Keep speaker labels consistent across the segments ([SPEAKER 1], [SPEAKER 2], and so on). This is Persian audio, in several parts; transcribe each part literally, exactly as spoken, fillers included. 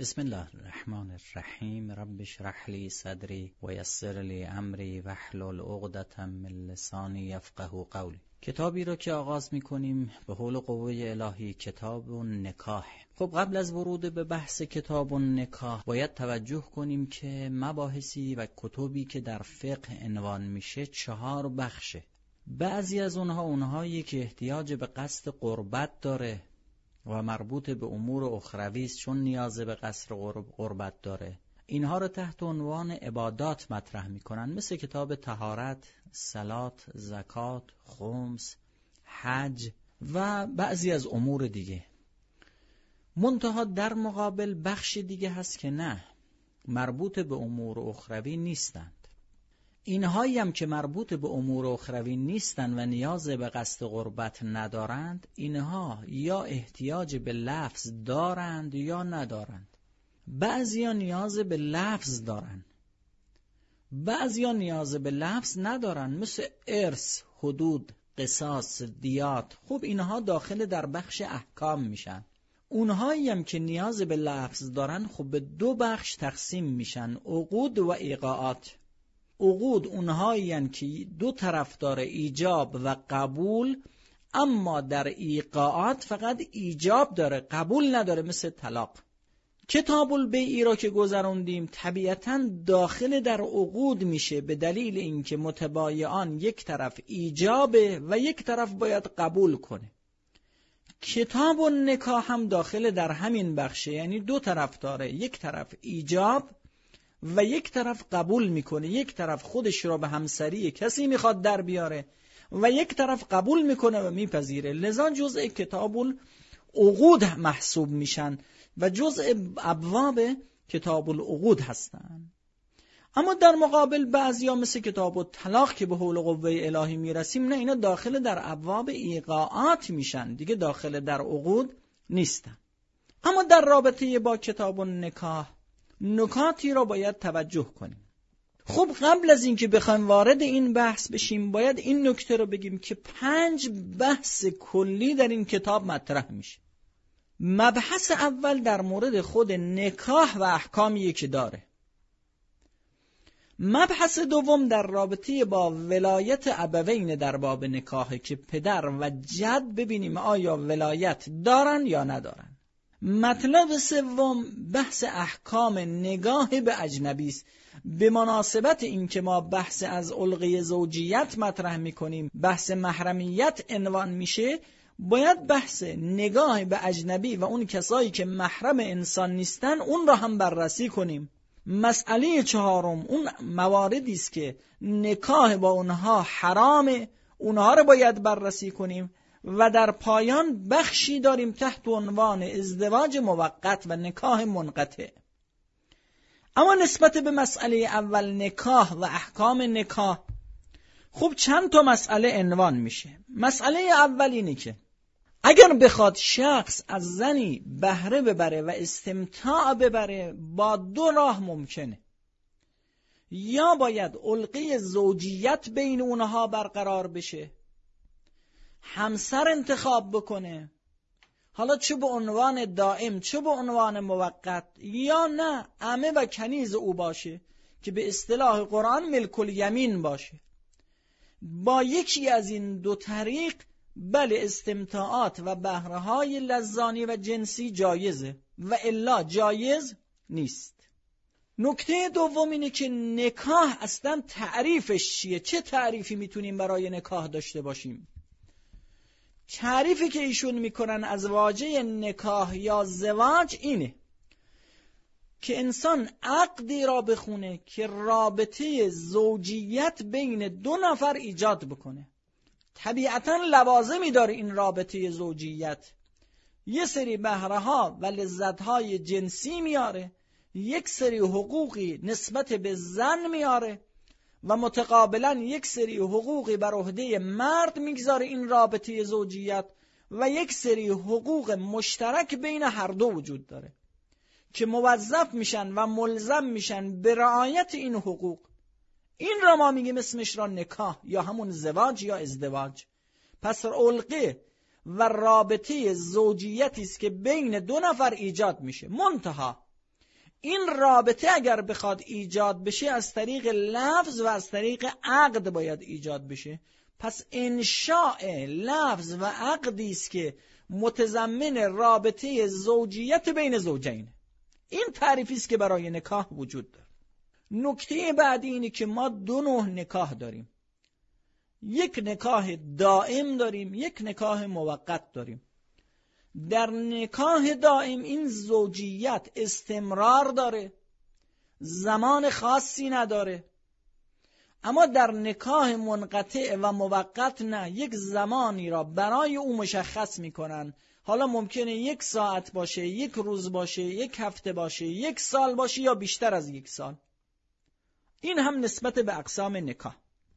[SPEAKER 1] بسم الله الرحمن الرحیم. رب اشرح لی صدری و یسر لی امری واحلل عقدة من لسانی یفقهوا قولی. کتابی رو که آغاز می‌کنیم به حول و قوه الهی، کتاب نکاح. خب قبل از ورود به بحث کتاب نکاح باید توجه کنیم که مباحثی و کتبی که در فقه عنوان میشه چهار بخشه. بعضی از اونها اونهایی که احتیاج به قصد قربت داره و مربوط به امور اخروی است، چون نیاز به قصد قربت داره، اینها رو تحت عنوان عبادات مطرح میکنن، مثل کتاب طهارت، صلات، زکات، خمس، حج و بعضی از امور دیگه. منتها در مقابل بخش دیگه هست که نه، مربوط به امور اخروی نیستند. اینهایی هم که مربوط به امور اخروی نیستند و نیاز به قصد قربت ندارند، اینها یا احتیاج به لفظ دارند یا ندارند. بعضیا نیاز به لفظ دارند، بعضیا نیاز به لفظ ندارند، مثل ارث، حدود، قصاص، دیات. خب اینها داخل در بخش احکام میشن. اونهایی هم که نیاز به لفظ دارن خب به دو بخش تقسیم میشن، عقود و ایقاعات. عقود اونهایی هستند که دو طرف داره ایجاب و قبول، اما در ایقاعات فقط ایجاب داره، قبول نداره، مثل طلاق. کتاب البیع را که گذروندیم طبیعتاً داخل در عقود میشه، به دلیل اینکه متبایعان یک طرف ایجابه و یک طرف باید قبول کنه. کتاب النکاح هم داخل در همین بخشه، یعنی دو طرف داره، یک طرف ایجاب و یک طرف قبول میکنه، یک طرف خودش را به همسری کسی میخواد در بیاره و یک طرف قبول میکنه و میپذیره. لذا جزء کتاب العقود محسوب میشن و جزء ابواب کتاب العقود هستن. اما در مقابل بعضیا مثل کتاب الطلاق که به حول قوه الهی میرسیم، نه، اینا داخل در ابواب ایقاعات میشن، دیگه داخل در عقود نیستن. اما در رابطه با کتاب النکاح نکاتی را باید توجه کنیم. خب قبل از اینکه بخوایم وارد این بحث بشیم باید این نکته رو بگیم که پنج بحث کلی در این کتاب مطرح میشه. مبحث اول در مورد خود نکاح و احکامی که داره. مبحث دوم در رابطه با ولایت ابوین در باب نکاح که پدر و جد ببینیم آیا ولایت دارن یا ندارن. مطلب سوم بحث احکام نگاه به اجنبی است. به مناسبت این که ما بحث از علقه زوجیت مطرح میکنیم، بحث محرمیت عنوان میشه، باید بحث نگاه به اجنبی و اون کسایی که محرم انسان نیستن اون را هم بررسی کنیم. مسئله چهارم اون مواردی است که نکاح با اونها حرامه، اونها رو باید بررسی کنیم. و در پایان بخشی داریم تحت عنوان ازدواج موقت و نکاح منقطع. اما نسبت به مسئله اول نکاح و احکام نکاح، خب چند تا مسئله عنوان میشه. مسئله اول اینه که اگر بخواد شخص از زنی بهره ببره و استمتاع ببره با دو راه ممکنه. یا باید علقه زوجیت بین اونها برقرار بشه، همسر انتخاب بکنه، حالا چه به عنوان دائم چه به عنوان موقت، یا نه عمه و کنیز او باشه که به اصطلاح قرآن ملک الیمین باشه. با یکی از این دو طریق بله استمتاعات و بهره‌های لذانی و جنسی جایزه و الا جایز نیست. نکته دوم اینه که نکاح اصلا تعریفش چیه؟ چه تعریفی میتونیم برای نکاح داشته باشیم؟ تعریفی که ایشون میکنن از واژه نکاح یا زواج اینه که انسان عقدی را بخونه که رابطه زوجیت بین دو نفر ایجاد بکنه. طبیعتاً لوازمی داره این رابطه زوجیت، یه سری بهره‌ها و لذت‌های جنسی میاره، یک سری حقوقی نسبت به زن میاره و متقابلا یک سری حقوقی بر عهده مرد میگذاره این رابطه زوجیت، و یک سری حقوق مشترک بین هر دو وجود داره که موظف میشن و ملزم میشن به رعایت این حقوق. این را ما میگیم اسمش را نکاح یا همون زواج یا ازدواج. پس علقه و رابطه زوجیتی است که بین دو نفر ایجاد میشه. منتها
[SPEAKER 2] این رابطه اگر بخواد ایجاد بشه از طریق لفظ و از طریق عقد باید ایجاد بشه. پس انشاء لفظ و عقدی است که متضمن رابطه زوجیت بین زوجین. این تعریفی است که برای نکاح وجود داره. نکته بعدی اینه که ما دو نوع نکاح داریم. یک نکاح دائم داریم، یک نکاح موقت داریم. در نکاح دائم این زوجیت استمرار داره، زمان خاصی نداره. اما در نکاح منقطع و موقت نه، یک زمانی را برای او مشخص میکنن. حالا ممکنه یک ساعت باشه، یک روز باشه، یک هفته باشه، یک سال باشه یا بیشتر از یک سال. این هم نسبت به اقسام نکاح.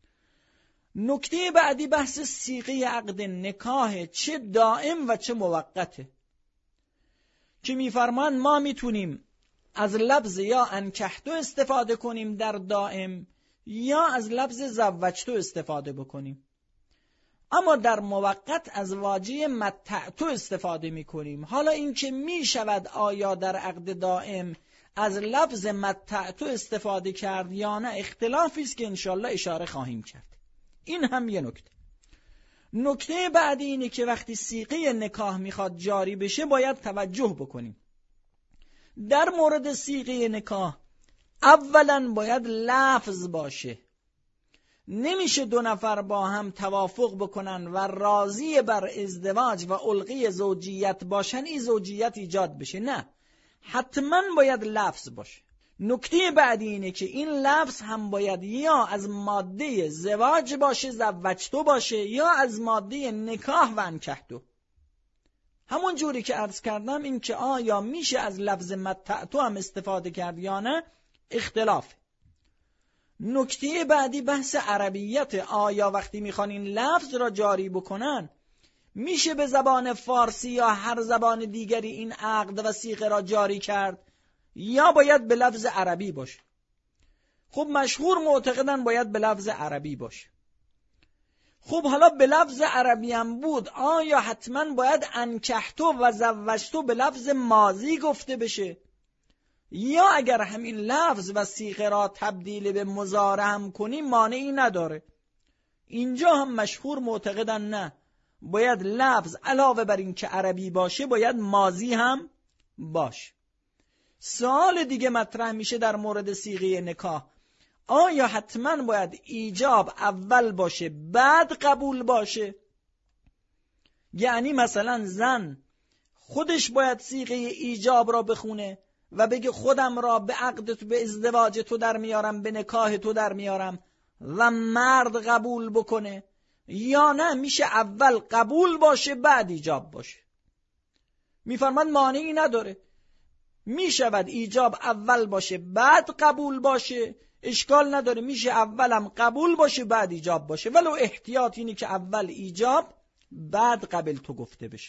[SPEAKER 2] نکته بعدی بحث صیغه عقد نکاح، چه دائم و چه موقته، که میفرمان ما میتونیم از لفظ یا انکحتو استفاده کنیم در دائم یا از لفظ زوجتو استفاده بکنیم. اما در موقت از واژه متعتو استفاده میکنیم. حالا این که میشود آیا در عقد دائم از لفظ متعتو استفاده کرد یا نه اختلافی است که انشالله اشاره خواهیم کرد. این هم یه نکته. نکته بعدی اینه که وقتی صیغه نکاح میخواد جاری بشه باید توجه بکنیم. در مورد صیغه نکاح اولا باید لفظ باشه. نمیشه دو نفر با هم توافق بکنن و راضی بر ازدواج و الغی زوجیت باشن این زوجیت ایجاد بشه. نه، حتما باید لفظ باشه. نکته بعدی اینه که این لفظ هم باید یا از ماده زواج باشه، زوجتو باشه، یا از ماده نکاح و انکحتو. همون جوری که عرض کردم این که آیا میشه از لفظ متعتو هم استفاده کرد یا نه اختلاف. نکته بعدی بحث عربیت. آیا وقتی میخوان این لفظ را جاری بکنن میشه به زبان فارسی یا هر زبان دیگری این عقد و صیغه را جاری کرد یا باید به لفظ عربی باشه؟ خب مشهور معتقدن باید به لفظ عربی باشه. خب حالا به لفظ عربی هم بود، آیا حتما باید انکحتو و زوجتو به لفظ ماضی گفته بشه؟ یا اگر همین لفظ و صیغه را تبدیل به مضارع هم کنیم مانعی نداره؟ اینجا هم مشهور معتقدن نه، باید لفظ علاوه بر این که عربی باشه باید ماضی هم باشه. سوال دیگه مطرح میشه در مورد صیغه نکاح. آیا حتما باید ایجاب اول باشه بعد قبول باشه؟ یعنی مثلا زن خودش باید صیغه ایجاب را بخونه و بگه خودم را به عقد تو، به ازدواج تو در میارم، به نکاح تو در میارم و مرد قبول بکنه؟ یا نه میشه اول قبول باشه بعد ایجاب باشه؟ میفرماد مانعی نداره، میشود ایجاب اول باشه بعد قبول باشه، اشکال نداره، میشه اولم قبول باشه بعد ایجاب باشه، ولو احتیاط اینه که اول ایجاب بعد قبل تو گفته بشه.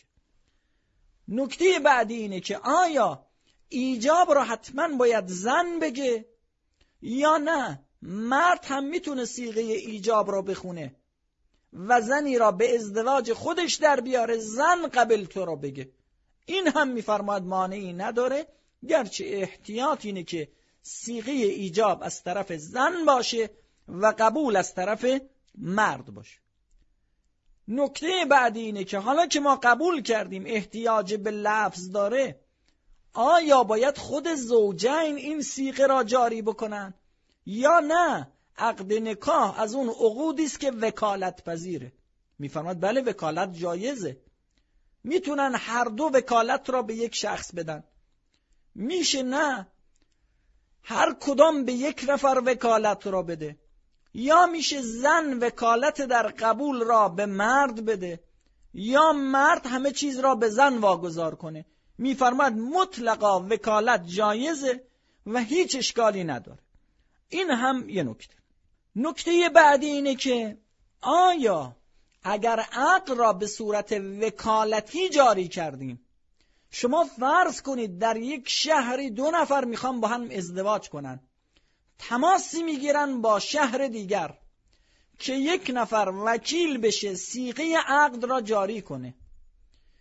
[SPEAKER 2] نکته بعدی اینه که آیا ایجاب رو حتما باید زن بگه یا نه مرد هم میتونه صیغه ایجاب رو بخونه و زنی را به ازدواج خودش در بیاره، زن قبل تو رو بگه؟ این هم میفرماد مانعی نداره، گرچه احتیاط اینه که صیغه ایجاب از طرف زن باشه و قبول از طرف مرد باشه. نکته بعدی اینه که حالا که ما قبول کردیم احتیاج به لفظ داره، آیا باید خود زوجین این صیغه را جاری بکنن یا نه عقد نکاح از اون عقودی است که وکالت پذیره؟ میفرماد بله وکالت جایزه، میتونن هر دو وکالت را به یک شخص بدن. میشه نه هر کدام به یک نفر وکالت را بده، یا میشه زن وکالت در قبول را به مرد بده، یا مرد همه چیز را به زن واگذار کنه. میفرماد مطلقا وکالت جایزه و هیچ اشکالی نداره. این هم یه نکته. نکته بعدی اینه که آیا اگر عقد را به صورت وکالتی جاری کردیم، شما فرض کنید در یک شهری دو نفر میخوان با هم ازدواج کنن، تماسی میگیرن با شهر دیگر که یک نفر وکیل بشه صیغه عقد را جاری کنه.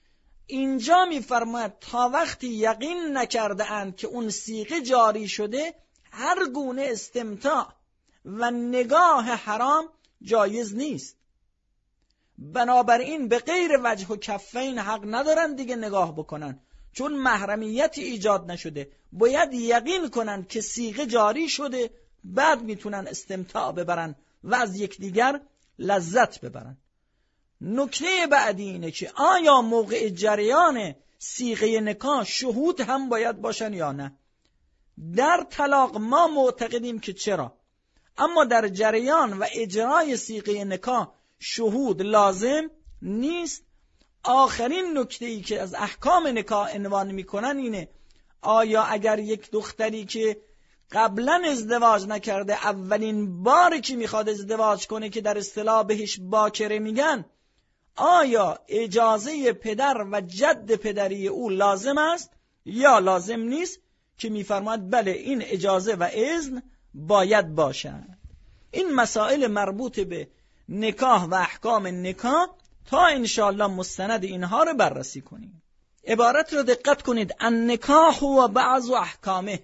[SPEAKER 2] اینجا میفرماید تا وقتی یقین نکرده اند که اون صیغه جاری شده، هر گونه استمتاع و نگاه حرام جایز نیست. بنابراین به غیر وجه و کفین حق ندارن دیگه نگاه بکنن، چون محرمیت ایجاد نشده. باید یقین کنن که صیغه جاری شده، بعد میتونن استمتاع ببرن و از یکدیگر لذت ببرن. نکته بعدی اینه که آیا موقع جریان صیغه نکاح شهود هم باید باشن یا نه؟ در طلاق ما معتقدیم که چرا، اما در جریان و اجرای صیغه نکاح شهود لازم نیست. آخرین نکته ای که از احکام نکاح عنوان میکنن اینه: آیا اگر یک دختری که قبلا ازدواج نکرده اولین باری که میخواد ازدواج کنه که در اصطلاح بهش باکره میگن، آیا اجازه پدر و جد پدری او لازم است یا لازم نیست؟ که میفرماید بله، این اجازه و اذن باید باشد. این مسائل مربوط به نکاح و احکام نکاح تا انشاءالله مستند اینها رو بررسی کنیم. عبارت رو دقت کنید: النکاح و بعض احکامه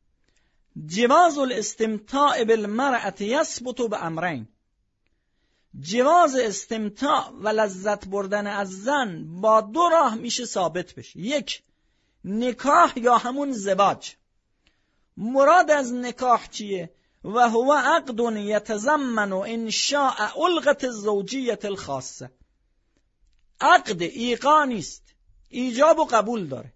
[SPEAKER 2] جواز الاستمتاع بالمرأة یثبت بامرین. جواز استمتاع و لذت بردن از زن با دو راه میشه ثابت بشه. یک، نکاح یا همون زواج. مراد از نکاح چیه؟ و هو عقد یتضمن انشاء علقة الزوجیة الخاصه. عقد ایقاع نیست، ایجاب و قبول داره،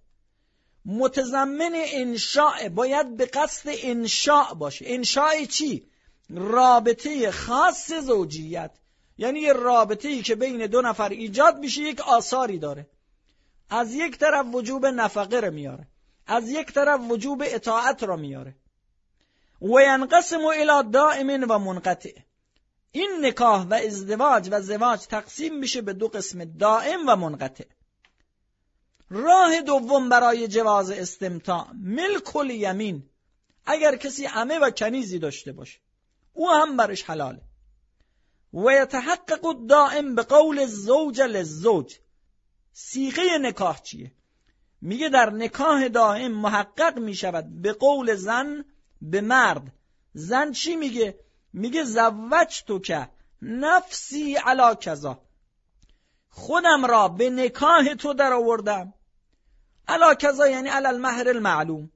[SPEAKER 2] متضمن انشاء، باید به قصد انشاء باشه. انشاء چی؟ رابطه خاص زوجیت، یعنی یه رابطه‌ای که بین دو نفر ایجاد میشه، یک آثاری داره. از یک طرف وجوب نفقه رو میاره، از یک طرف وجوب اطاعت رو میاره. و ینقسم الی دائم و منقطع. این نکاح و ازدواج و زواج تقسیم میشه به دو قسم: دائم و منقطع. راه دوم برای جواز استمتاع ملک الیمین. اگر کسی عمه و کنیزی داشته باشه، او هم برش حلاله. و یتحقق الدائم به قول الزوج للزوج. صیغه نکاح چیه؟ میگه در نکاح دائم محقق میشود به قول زن به مرد. زن چی میگه؟ میگه زوجتک نفسی علی کذا. خودم را به نکاح تو در آوردم. علی کذا یعنی علی المهر المعلوم.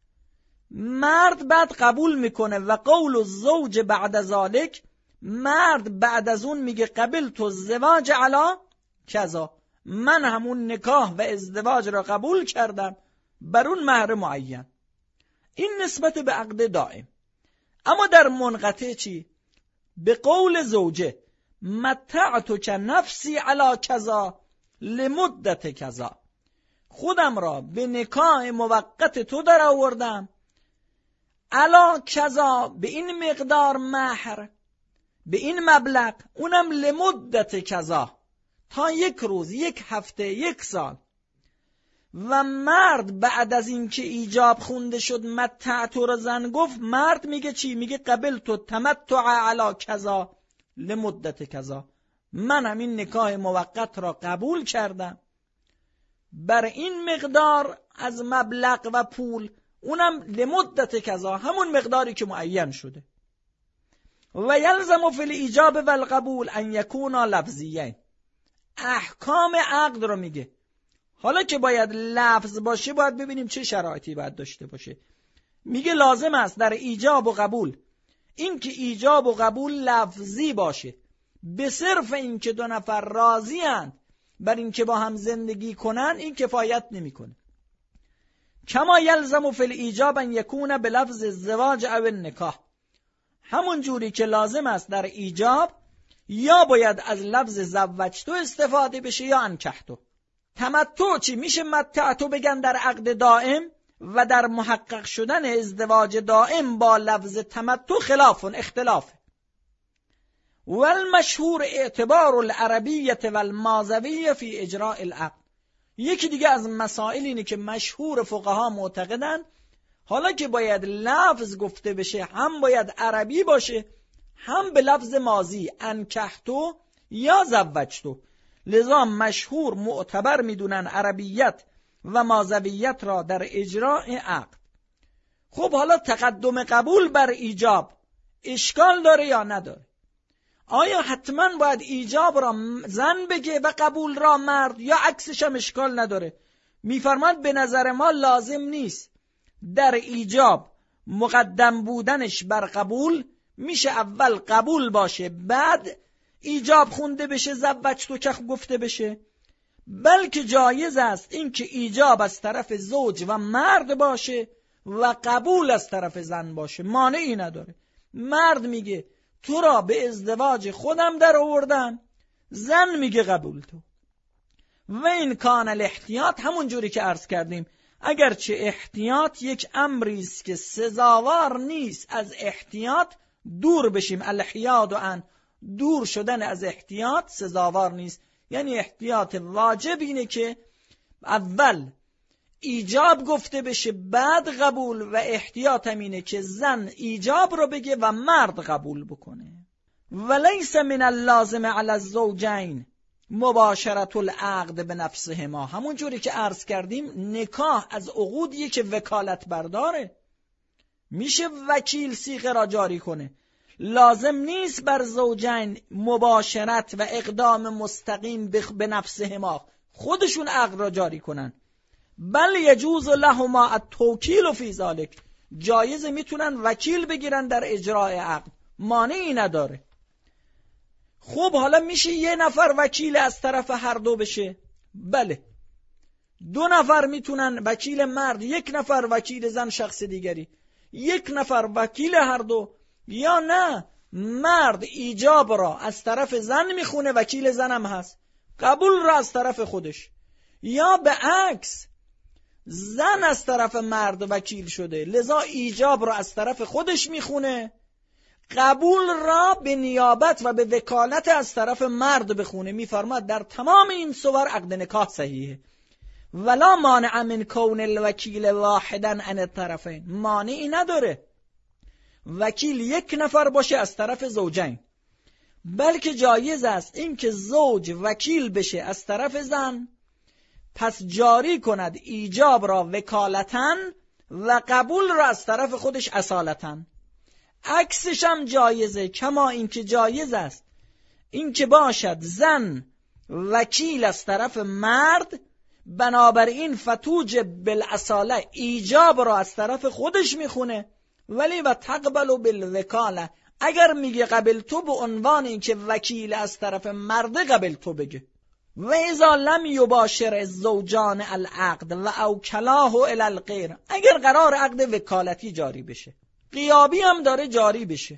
[SPEAKER 2] مرد بعد قبول میکنه. و قول الزوج بعد ذالک، مرد بعد از اون میگه قبل تو زواج علی کذا، من همون نکاح و ازدواج را قبول کردم بر اون مهر معین. این نسبت به عقد دائم. اما در منقطع چی؟ به قول زوجه متعتک نفسی علی کذا لمدت کذا. خودم را به نکاح موقت تو در آوردم علی کذا، به این مقدار مهر، به این مبلغ، اونم لمدت کذا، تا یک روز، یک هفته، یک سال. و مرد بعد از این که ایجاب خونده شد متعتو را زن گفت، مرد میگه چی؟ میگه قبل تو تمتع علی کذا لمدت کذا، من همین نکاح موقت را قبول کردم بر این مقدار از مبلغ و پول، اونم لمدت کذا، همون مقداری که معین شده. و یلزم فی الایجاب و القبول ان یکونا لفظیین. احکام عقد رو میگه. حالا که باید لفظ باشه، باید ببینیم چه شرایطی باید داشته باشه. میگه لازم است در ایجاب و قبول این که ایجاب و قبول لفظی باشه، به صرف این که دو نفر راضی اند بر این که با هم زندگی کنن، این کفایت نمیکنه. کما یلزم فی الایجاب ان یکون بلفظ الزواج او النکاح. همون جوری که لازم است در ایجاب یا باید از لفظ زوجتو استفاده بشه یا انکحتو. تمتع چی؟ میشه متعتو بگن در عقد دائم و در محقق شدن ازدواج دائم با لفظ تمتع خلاف اختلاف. والمشهور اعتبار العربیة والمازویة فی اجراء العقد. یکی دیگه از مسائل اینه که مشهور فقها معتقدن حالا که باید لفظ گفته بشه، هم باید عربی باشه، هم به لفظ ماضی انکحتو یا زوجتو. لذا مشهور معتبر میدونن عربیت و مازویت را در اجراء عقد. خب حالا تقدم قبول بر ایجاب اشکال داره یا نداره؟ آیا حتما باید ایجاب را زن بگه و قبول را مرد، یا عکسش هم اشکال نداره؟ میفرماد به نظر ما لازم نیست در ایجاب مقدم بودنش بر قبول، میشه اول قبول باشه بعد ایجاب خونده بشه، زوجتو که گفته بشه، بلکه جایز است این که ایجاب از طرف زوج و مرد باشه و قبول از طرف زن باشه، مانعی نداره. مرد میگه تو را به ازدواج خودم در آوردم، زن میگه قبول تو. و این کان الاحتیاط، همون جوری که عرض کردیم، اگرچه احتیاط یک امری است که سزاوار نیست از احتیاط دور بشیم، الحیاد و ان دور شدن از احتیاط سزاوار نیست. یعنی احتیاط واجب اینه که اول ایجاب گفته بشه بعد قبول، و احتیاط هم اینه که زن ایجاب رو بگه و مرد قبول بکنه. ولیس من اللازم علی الزوجین مباشرت العقد به نفسهما، همون جوری که عرض کردیم نکاح از عقودیه که وکالت برداره، میشه وکیل صیغه را جاری کنه. لازم نیست بر زوجین مباشرت و اقدام مستقیم به نفسهما خودشون عقد را جاری کنن، بل یجوز لهما التوکیل فی ذلک، جایز میتونن وکیل بگیرن در اجراء عقد، مانعی نداره. خب حالا میشه یه نفر وکیل از طرف هر دو بشه؟ بله. دو نفر میتونن، وکیل مرد، یک نفر وکیل زن شخص دیگری، یک نفر وکیل هر دو، یا نه مرد ایجاب را از طرف زن میخونه، وکیل زنم هست، قبول را از طرف خودش، یا به عکس زن از طرف مرد وکیل شده لذا ایجاب را از طرف خودش میخونه، قبول را به نیابت و به وکالت از طرف مرد بخونه. میفرماد در تمام این صور عقد نکاح صحیحه. ولا مانع من کون الوکیل واحدا عن الطرفین، مانعی نداره وکیل یک نفر باشه از طرف زوجین، بلکه جایز است این که زوج وکیل بشه از طرف زن، پس جاری کند ایجاب را وکالتاً و قبول را از طرف خودش اصالتاً. عکسش هم جایزه، کما اینکه جایز است اینکه باشد زن وکیل از طرف مرد، بنابراین فتوج بالاصاله ایجاب را از طرف خودش میخونه، ولی و تقبل بالوکاله، اگر میگه قبل تو به عنوان اینکه وکیل از طرف مرد قبل تو بگه. و اذا لم یباشر الزوجان العقد و اوکلاه الی الغیر، اگر قرار عقد وکالتی جاری بشه، غیابی هم داره جاری بشه،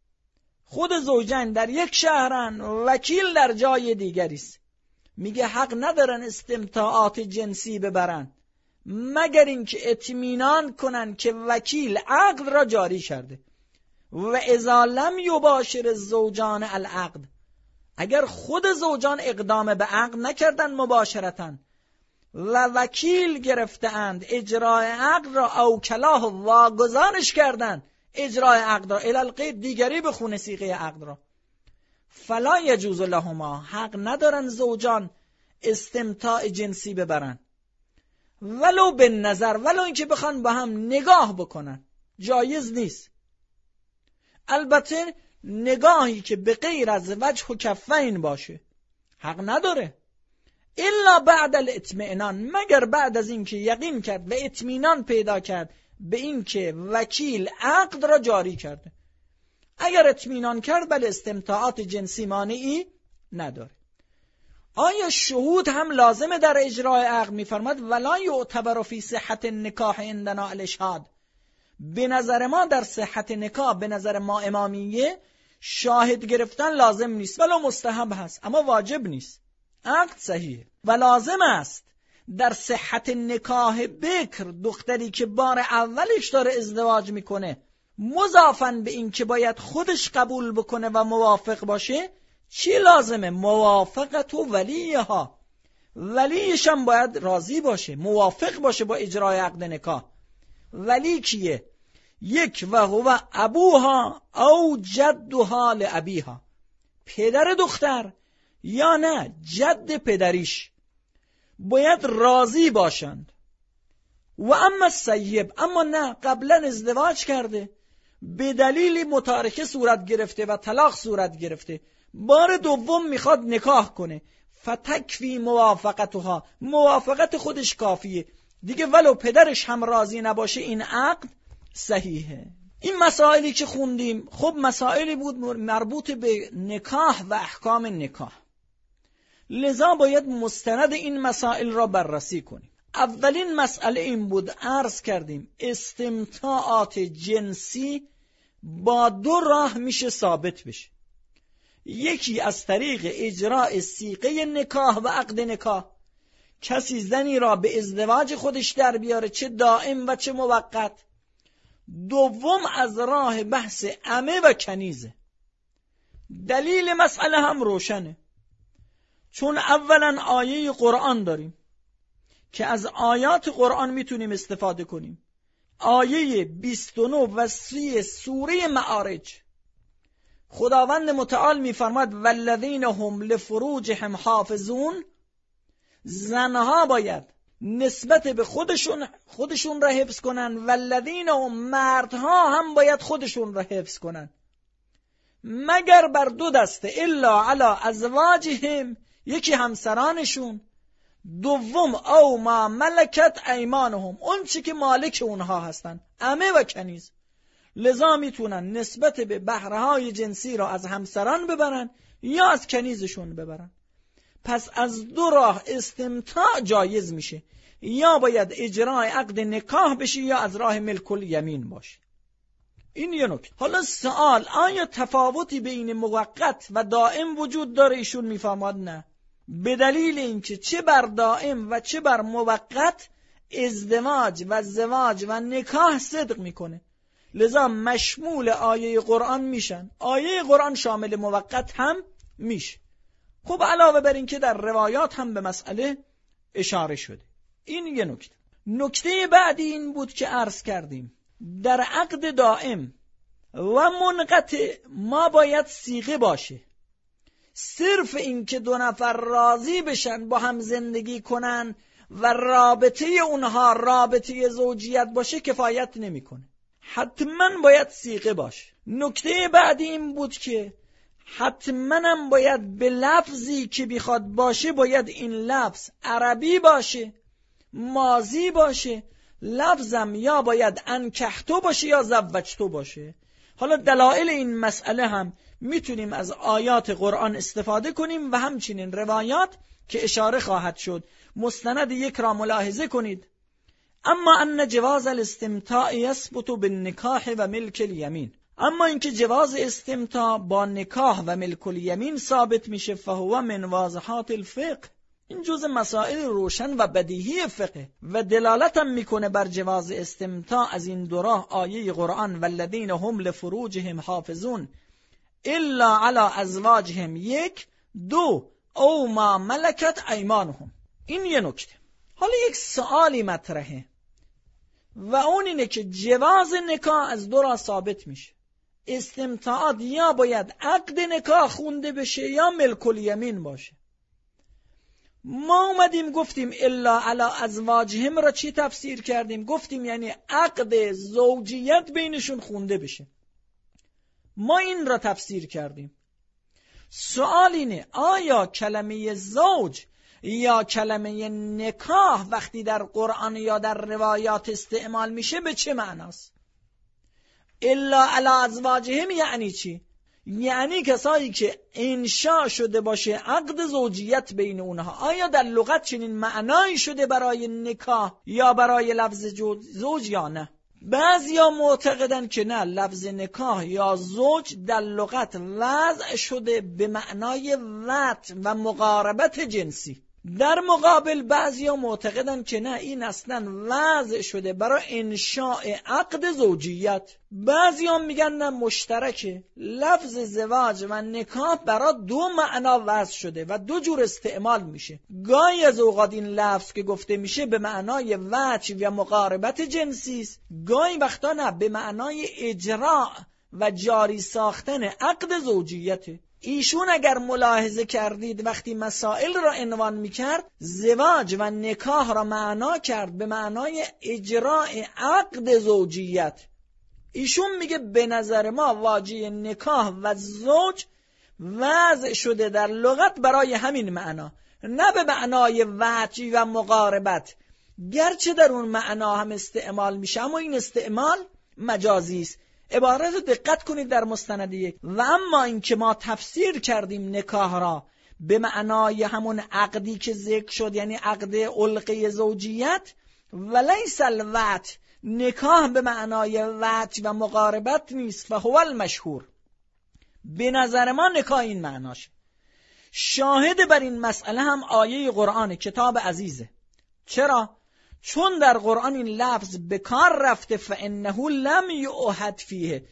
[SPEAKER 2] خود زوجین در یک شهرن، وکیل در جای دیگری است، میگه حق ندارن استمتاعات جنسی ببرن مگر اینکه اطمینان کنن که وکیل عقد را جاری کرده. و اذا لم یباشر الزوجان العقد، اگر خود زوجان اقدام به عقد نکردن مباشرتاً و وکیل گرفتند اجرای عقد را، او کلاه واگذارش کردن اجرای عقد را الی الغیر، دیگری بخونه صیغه عقد را، فلا یجوز لهما، حق ندارن زوجان استمتاع جنسی ببرن، ولو به نظر، ولو اینکه بخوان با هم نگاه بکنن جایز نیست. البته نگاهی که به غیر از وجه و کفین باشه حق نداره، الا بعد الاطمئنان، مگر بعد از اینکه یقین کرد و اطمینان پیدا کرد به اینکه وکیل عقد را جاری کرده. اگر اطمینان کرد بل استمتاعات جنسی مانعی نداره. آیا شهود هم لازمه در اجرای عقد؟ میفرماد ولا یعتبر فی صحت النکاح عندنا الاشهاد، به نظر ما در صحت نکاح، به نظر ما امامیه، شاهد گرفتن لازم نیست، ولو مستحب هست اما واجب نیست. عقد صحیح و لازم است در صحت نکاح بکر، دختری که بار اولش داره ازدواج میکنه، مضافاً به این که باید خودش قبول بکنه و موافق باشه، چی لازمه؟ موافقت و ولیها، ولیش هم باید راضی باشه، موافق باشه با اجرای عقد نکاح. ولی کیه؟ یک و هو ابوها او جدها لابیها، پدر دختر یا نه جد پدریش باید راضی باشند. و اما سیب، اما نه قبلا ازدواج کرده، به دلیل متارکه صورت گرفته و طلاق صورت گرفته، بار دوم میخواد نکاح کنه، فتکفی موافقتها، موافقت خودش کافیه دیگه، ولو پدرش هم راضی نباشه این عقد صحیحه. این مسائلی که خوندیم خب مسائلی بود مربوط به نکاح و احکام نکاح، لذا باید مستند این مسائل را بررسی کنیم. اولین مسئله این بود، عرض کردیم استمتاعات جنسی با دو راه میشه ثابت بشه. یکی از طریق اجراء صیغه نکاح و عقد نکاح، کسی زنی را به ازدواج خودش در بیاره، چه دائم و چه موقت. دوم از راه بحث عمه و کنیزه. دلیل مسئله هم روشنه، چون اولا آیه قرآن داریم که از آیات قرآن میتونیم استفاده کنیم. آیه بیست و نه و سی سوره معارج، خداوند متعال میفرماد والذین هم لفروجهم حافظون، زنها باید نسبت به خودشون خودشون را حفظ کنن، والذین هم، مردها هم باید خودشون را حفظ کنن، مگر بر دو دسته، الا علی ازواجهم، یکی همسرانشون، دوم او ما ملکت ایمانهم، اون چی که مالک اونها هستن، عمه و کنیز. لذا میتونن نسبت به بهره‌های جنسی را از همسران ببرن یا از کنیزشون ببرن. پس از دو راه استمتاع جایز میشه، یا باید اجرای عقد نکاح بشه یا از راه ملک الیمین باشه. این یه نکته. حالا سوال، آیا تفاوتی بین موقت و دائم وجود داره؟ ایشون میفرماد نه، به دلیل اینکه چه بر دائم و چه بر موقت ازدواج و زواج و نکاح صدق میکنه، لذا مشمول آیه قرآن میشن. آیه قرآن شامل موقت هم میشه. خب علاوه بر این که در روایات هم به مسئله اشاره شده. این یه نکته. نکته بعدی این بود که عرض کردیم در عقد دائم و منقطع ما باید صیغه باشه. صرف این که دو نفر راضی بشن با هم زندگی کنن و رابطه اونها رابطه زوجیت باشه کفایت نمیکنه، حتما باید صیغه باشه. نکته بعدی این بود که حتما هم باید به لفظی که بخواد باشه باید این لفظ عربی باشه، ماضی باشه، لفظم یا باید انکحتو باشه یا زوجتو باشه. حالا دلایل این مسئله هم میتونیم از آیات قرآن استفاده کنیم و همچنین روایات که اشاره خواهد شد. مستند یک را ملاحظه کنید. اما ان جواز الاستمتاع یثبت بالنکاح و ملک الیمین، اما اینکه جواز استمتاع با نکاح و ملک الیمین ثابت میشه، فهو من واضحات الفقه، این جزء مسائل روشن و بدیهی فقه و دلالت هم میکنه بر جواز استمتاع از این دو راه آیه قرآن والذین هم لفروجهم حافظون الا علی ازواجهم، یک، دو او ما ملکت ایمانهم. این یه نکته. حالا یک سوالی مطرحه و اون اینه که جواز نکاح از دو راه ثابت میشه. استمتاعات یا باید عقد نکاح خونده بشه یا ملک الیمین باشه. ما اومدیم گفتیم الا علی ازواجهم را چی تفسیر کردیم؟ گفتیم یعنی عقد زوجیت بینشون خونده بشه. ما این را تفسیر کردیم. سوال اینه آیا کلمه زوج یا کلمه نکاح وقتی در قرآن یا در روایات استعمال میشه به چه معناست؟ الا علی ازواجهم یعنی چی؟ یعنی کسایی که انشاء شده باشه عقد زوجیت بین اونها. آیا در لغت چنین معنایی شده برای نکاح یا برای لفظ زوج یا نه؟ بعضیا معتقدن که نه، لفظ نکاح یا زوج در لغت وضع شده به معنای وطء و مقاربت جنسی. در مقابل بعضیا معتقدن که نه، این اصلا وضع شده برای انشاء عقد زوجیت. بعضیا میگن نه، مشترکه، لفظ زواج و نکاح برای دو معنا وضع شده و دو جور استعمال میشه. گاهی از اوقات این لفظ که گفته میشه به معنای وجه و مقاربت جنسی است، گاهی وقتا نه، به معنای اجراء و جاری ساختن عقد زوجیته. ایشون اگر ملاحظه کردید وقتی مسائل را عنوان میکرد، زواج و نکاح را معنا کرد به معنای اجراء عقد زوجیت. ایشون میگه به نظر ما واژه نکاح و زوج وضع شده در لغت برای همین معنا، نه به معنای وجی و مقاربت، گرچه در اون معنا هم استعمال میشه اما این استعمال مجازی است. عبارت دقت کنید در مستند یک. و اما این که ما تفسیر کردیم نکاح را به معنای همون عقدی که ذکر شد، یعنی عقد علقه زوجیت، ولیس الوطء، نکاح به معنای وطء و مقاربت نیست. فهو المشهور، به نظر ما نکاح این معناشه. شاهد بر این مسئله هم آیه قرآن کتاب عزیزه. چرا؟ چون در قرآن این لفظ به کار رفته فانه لم یعهد فیه،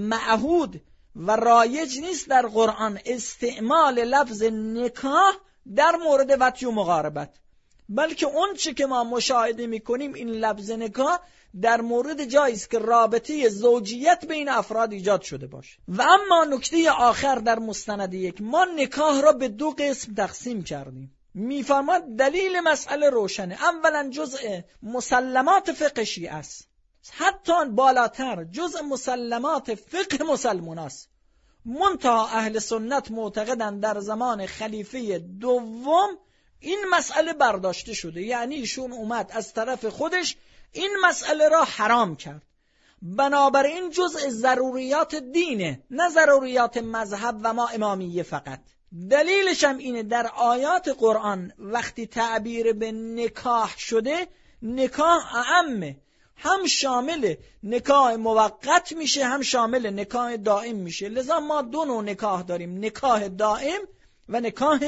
[SPEAKER 2] معهود و رایج نیست در قرآن استعمال لفظ نکاح در مورد وطی و مقاربت، بلکه اون چی که ما مشاهده میکنیم این لفظ نکاح در مورد جایی است که رابطه زوجیت بین افراد ایجاد شده باشه. و اما نکته آخر در مستند یک، ما نکاح را به دو قسم تقسیم کردیم. میفرماد دلیل مسئله روشنه. اولا جزء مسلمات فقه شیعه است، حتی بالاتر جزء مسلمات فقه مسلمان است. منتها اهل سنت معتقدند در زمان خلیفه دوم این مسئله برداشته شده، یعنی ایشون اومد از طرف خودش این مسئله را حرام کرد. بنابراین جزء ضروریات دینه، نه ضروریات مذهب و ما امامیه فقط. دلیلش هم اینه در آیات قرآن وقتی تعبیر به نکاح شده، نکاح اعمه، هم شامل نکاح موقت میشه هم شامل نکاح دائم میشه. لذا ما دو نوع نکاح داریم، نکاح دائم و نکاح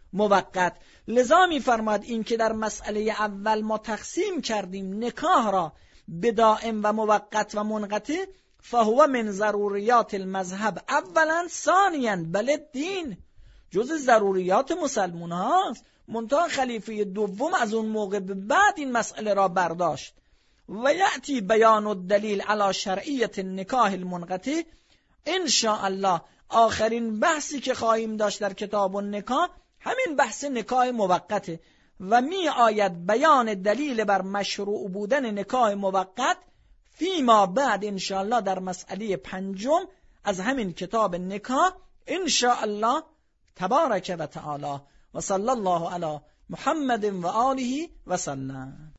[SPEAKER 2] موقت. لذا میفرماد این که در مسئله اول ما تقسیم کردیم نکاح را به دائم و موقت و منقطع، فهو من ضروریات المذهب اولا، ثانیا بل دین، جز ضروریات مسلمان هاست. منتها خلیفه دوم از اون موقع به بعد این مسئله را برداشت. و یأتی بیان الدلیل علی شرعیت النکاح المنقطع. ان شاء الله آخرین بحثی که خواهیم داشت در کتاب النکاح همین بحث نکاح موقته و می آید بیان دلیل بر مشروع بودن نکاح موقت فیما بعد ان شاء الله در مسئله پنجم از همین کتاب نکاح ان شاء الله تبارک و تعالی. و صلی الله علی محمد و آله و سلم.